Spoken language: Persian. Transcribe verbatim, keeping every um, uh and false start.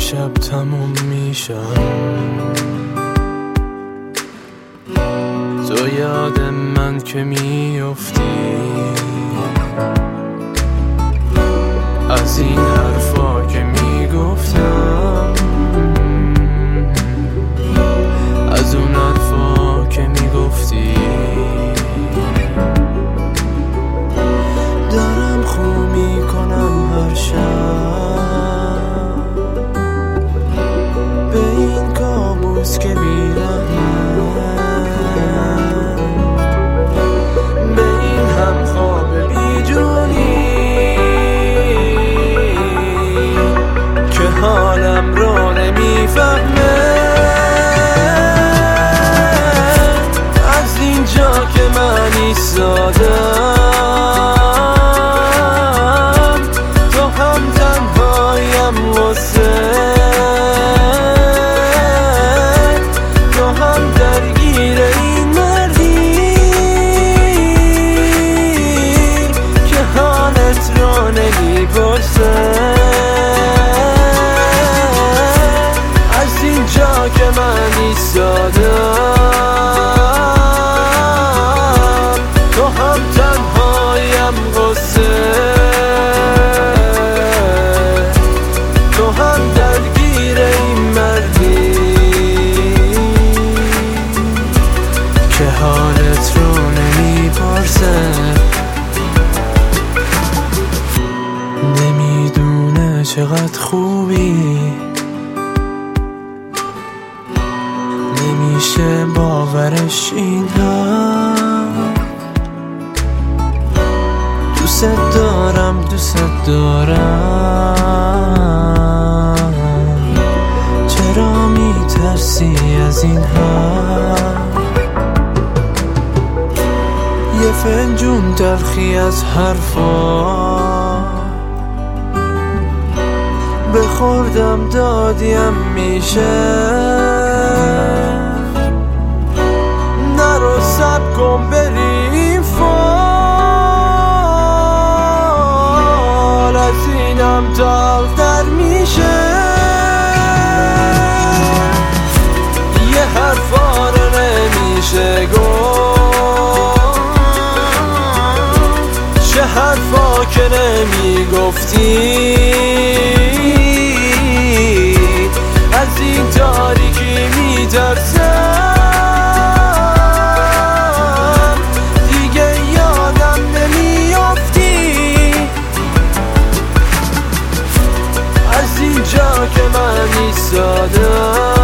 شب تموم میشم، تو یاد من که میافتی، از این حرفا که میگفتم، از اون حرفا که میگفتی. دارم خو میکنم هر شب به این کابوس که بیرحمه، به این هم خواب بیجونی که حالم رو نمیفهمه. از اینجا که من ایستادم، تو هم تنهایم واسه، تو هم درگیر این مردی که حالت رو نمیپرسه. از اینجا که من ایستادم، تو هم تنهایم غصه، تو هم درگیر این مردی که حالت رو نمیپرسه. نمیدونه چقدر خوبی، نمیشه باورش این هم. دوست دارم دوست دارم، چرا میترسی از این هم؟ یه فنجون تلخی از حرفا بخوردم دادیم میشه. نرو سب کن بریم فال، از اینم تلختر میشه. یه حرفا رو نمیشه گفت، چه حرفا که نمیگفتی. از این تاریکی میترسم، دیگه یادم نمیافتی. از اینجا که من ایستادم،